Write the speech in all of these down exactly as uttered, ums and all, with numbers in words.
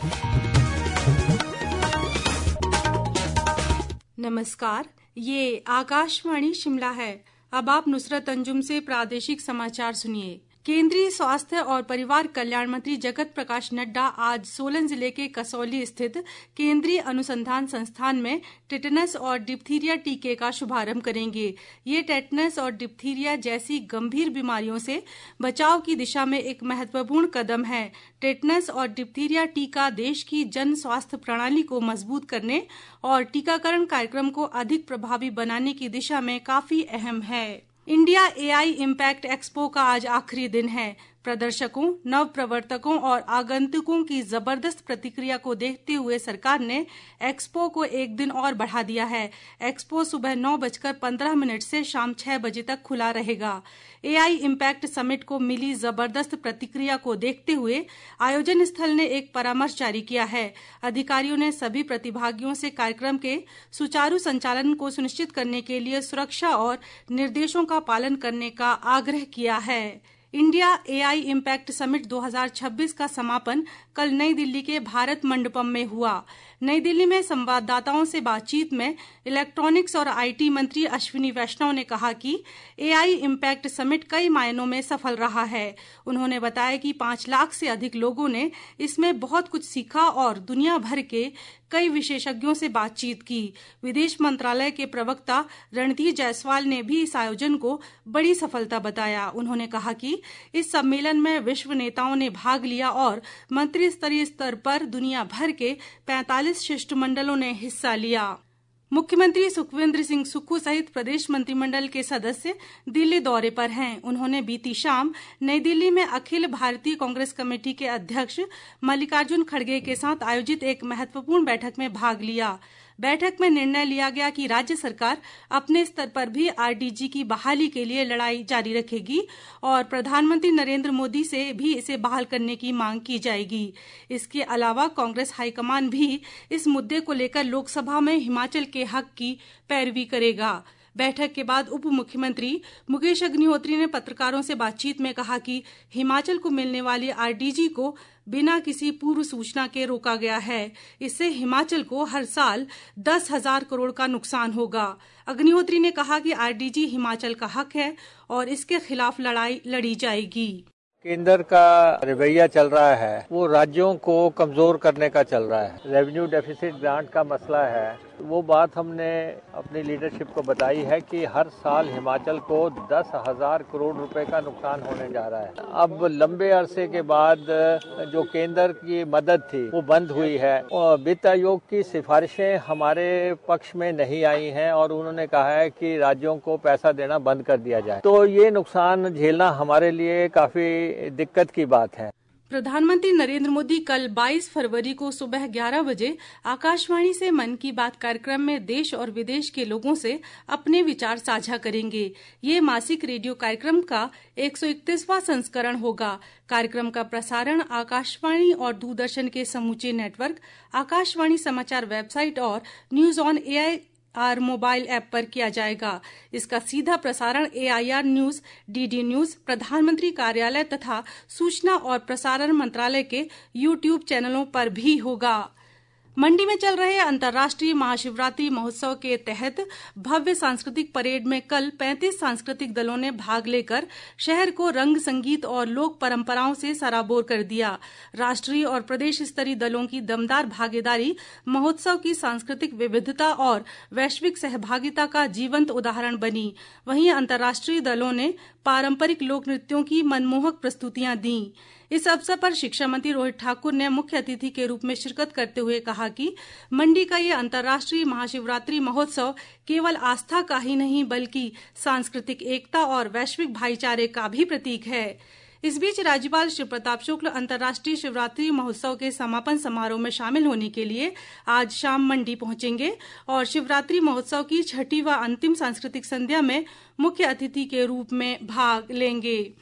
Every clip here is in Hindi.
नमस्कार, ये आकाशवाणी शिमला है। अब आप नुसरत अंजुम से प्रादेशिक समाचार सुनिए। केंद्रीय स्वास्थ्य और परिवार कल्याण मंत्री जगत प्रकाश नड्डा आज सोलन जिले के कसौली स्थित केंद्रीय अनुसंधान संस्थान में टेटनस और डिप्थीरिया टीके का शुभारंभ करेंगे। ये टेटनस और डिप्थीरिया जैसी गंभीर बीमारियों से बचाव की दिशा में एक महत्वपूर्ण कदम है। टेटनस और डिप्थीरिया टीका देश की जन स्वास्थ्य प्रणाली को मजबूत करने और टीकाकरण कार्यक्रम को अधिक प्रभावी बनाने की दिशा में काफी अहम है। इंडिया एआई इम्पैक्ट एक्सपो का आज आखिरी दिन है। प्रदर्शकों, नव प्रवर्तकों और आगंतुकों की जबरदस्त प्रतिक्रिया को देखते हुए सरकार ने एक्सपो को एक दिन और बढ़ा दिया है। एक्सपो सुबह नौ बजकर पंद्रह मिनट से शाम छह बजे तक खुला रहेगा। एआई इम्पैक्ट समिट को मिली जबरदस्त प्रतिक्रिया को देखते हुए आयोजन स्थल ने एक परामर्श जारी किया है। अधिकारियों ने सभी प्रतिभागियों से कार्यक्रम के सुचारू संचालन को सुनिश्चित करने के लिए सुरक्षा और निर्देशों का पालन करने का आग्रह किया है। इंडिया एआई इम्पैक्ट समिट दो हज़ार छब्बीस का समापन कल नई दिल्ली के भारत मंडपम में हुआ। नई दिल्ली में संवाददाताओं से बातचीत में इलेक्ट्रॉनिक्स और आईटी मंत्री अश्विनी वैष्णव ने कहा कि एआई इम्पैक्ट समिट कई मायनों में सफल रहा है। उन्होंने बताया कि पांच लाख से अधिक लोगों ने इसमें बहुत कुछ सीखा और दुनिया भर के कई विशेषज्ञों से बातचीत की। विदेश मंत्रालय के प्रवक्ता रणधीर जायसवाल ने भी इस आयोजन को बड़ी सफलता बताया। उन्होंने कहा कि इस सम्मेलन में विश्व नेताओं ने भाग लिया और मंत्री स्तरीय स्तर पर दुनिया भर के पैंतालीस शिष्टमंडलों ने हिस्सा लिया। मुख्यमंत्री सुखविंदर सिंह सुक्खू सहित प्रदेश मंत्रिमंडल के सदस्य दिल्ली दौरे पर हैं। उन्होंने बीती शाम नई दिल्ली में अखिल भारतीय कांग्रेस कमेटी के अध्यक्ष मल्लिकार्जुन खड़गे के साथ आयोजित एक महत्वपूर्ण बैठक में भाग लिया। बैठक में निर्णय लिया गया कि राज्य सरकार अपने स्तर पर भी आरडीजी की बहाली के लिए लड़ाई जारी रखेगी और प्रधानमंत्री नरेंद्र मोदी से भी इसे बहाल करने की मांग की जाएगी। इसके अलावा कांग्रेस हाईकमान भी इस मुद्दे को लेकर लोकसभा में हिमाचल के हक की पैरवी करेगा। बैठक के बाद उप मुख्यमंत्री मुकेश अग्निहोत्री ने पत्रकारों से बातचीत में कहा कि हिमाचल को मिलने वाली आरडीजी को बिना किसी पूर्व सूचना के रोका गया है। इससे हिमाचल को हर साल दस हजार करोड़ का नुकसान होगा। अग्निहोत्री ने कहा कि आरडीजी हिमाचल का हक है और इसके खिलाफ लड़ाई लड़ी जाएगी। केंद्र का रवैया चल रहा है वो राज्यों को कमजोर करने का चल रहा है। रेवेन्यू डेफिसिट ग्रांट का मसला है, वो बात हमने अपनी लीडरशिप को बताई है कि हर साल हिमाचल को दस हजार करोड़ रुपए का नुकसान होने जा रहा है। अब लंबे अरसे के बाद जो केंद्र की मदद थी वो बंद हुई है और वित्त आयोग की सिफारिशें हमारे पक्ष में नहीं आई हैं और उन्होंने कहा है कि राज्यों को पैसा देना बंद कर दिया जाए। तो ये नुकसान झेलना हमारे लिए काफी दिक्कत की बात है। प्रधानमंत्री नरेंद्र मोदी कल बाईस फरवरी को सुबह ग्यारह बजे आकाशवाणी से मन की बात कार्यक्रम में देश और विदेश के लोगों से अपने विचार साझा करेंगे। ये मासिक रेडियो कार्यक्रम का एक सौ इकतीसवां संस्करण होगा। कार्यक्रम का प्रसारण आकाशवाणी और दूरदर्शन के समूचे नेटवर्क, आकाशवाणी समाचार वेबसाइट और news on A I R mobile app पर किया जाएगा। इसका सीधा प्रसारण एआईआर न्यूज, डीडी न्यूज, प्रधानमंत्री कार्यालय तथा सूचना और प्रसारण मंत्रालय के यूट्यूब चैनलों पर भी होगा। मंडी में चल रहे अंतर्राष्ट्रीय महाशिवरात्रि महोत्सव के तहत भव्य सांस्कृतिक परेड में कल पैंतीस सांस्कृतिक दलों ने भाग लेकर शहर को रंग, संगीत और लोक परंपराओं से सराबोर कर दिया। राष्ट्रीय और प्रदेश स्तरीय दलों की दमदार भागीदारी महोत्सव की सांस्कृतिक विविधता और वैश्विक सहभागिता का जीवंत उदाहरण बनी। वहीं अंतर्राष्ट्रीय दलों ने पारंपरिक लोक नृत्यों की मनमोहक प्रस्तुतियां दी। इस अवसर पर शिक्षा मंत्री रोहित ठाकुर ने मुख्य अतिथि के रूप में शिरकत करते हुए कहा कि मंडी का ये अंतर्राष्ट्रीय महाशिवरात्रि महोत्सव केवल आस्था का ही नहीं बल्कि सांस्कृतिक एकता और वैश्विक भाईचारे का भी प्रतीक है। इस बीच राज्यपाल श्री प्रताप शुक्ल अंतर्राष्ट्रीय शिवरात्रि महोत्सव के समापन समारोह में शामिल होने के लिए आज शाम मंडी पहुंचेंगे और शिवरात्रि महोत्सव की छठी व अंतिम सांस्कृतिक संध्या में मुख्य अतिथि के रूप में भाग लेंगे।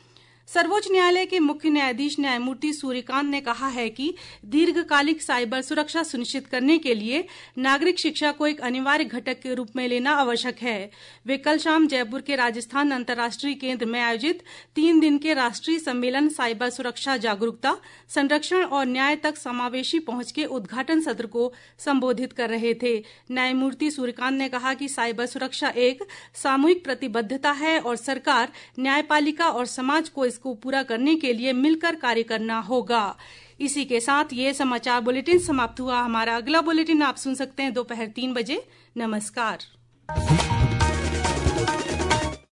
सर्वोच्च न्यायालय के मुख्य न्यायाधीश न्यायमूर्ति सूर्यकांत ने कहा है कि दीर्घकालिक साइबर सुरक्षा सुनिश्चित करने के लिए नागरिक शिक्षा को एक अनिवार्य घटक के रूप में लेना आवश्यक है। वे कल शाम जयपुर के राजस्थान अंतर्राष्ट्रीय केंद्र में आयोजित तीन दिन के राष्ट्रीय सम्मेलन साइबर सुरक्षा जागरूकता, संरक्षण और न्याय तक समावेशी पहुंच के उद्घाटन सत्र को संबोधित कर रहे थे। न्यायमूर्ति सूर्यकांत ने कहा कि साइबर सुरक्षा एक सामूहिक प्रतिबद्धता है और सरकार, न्यायपालिका और समाज को इसको पूरा करने के लिए मिलकर कार्य करना होगा। इसी के साथ ये समाचार बुलेटिन समाप्त हुआ। हमारा अगला बुलेटिन आप सुन सकते हैं दोपहर तीन बजे। नमस्कार।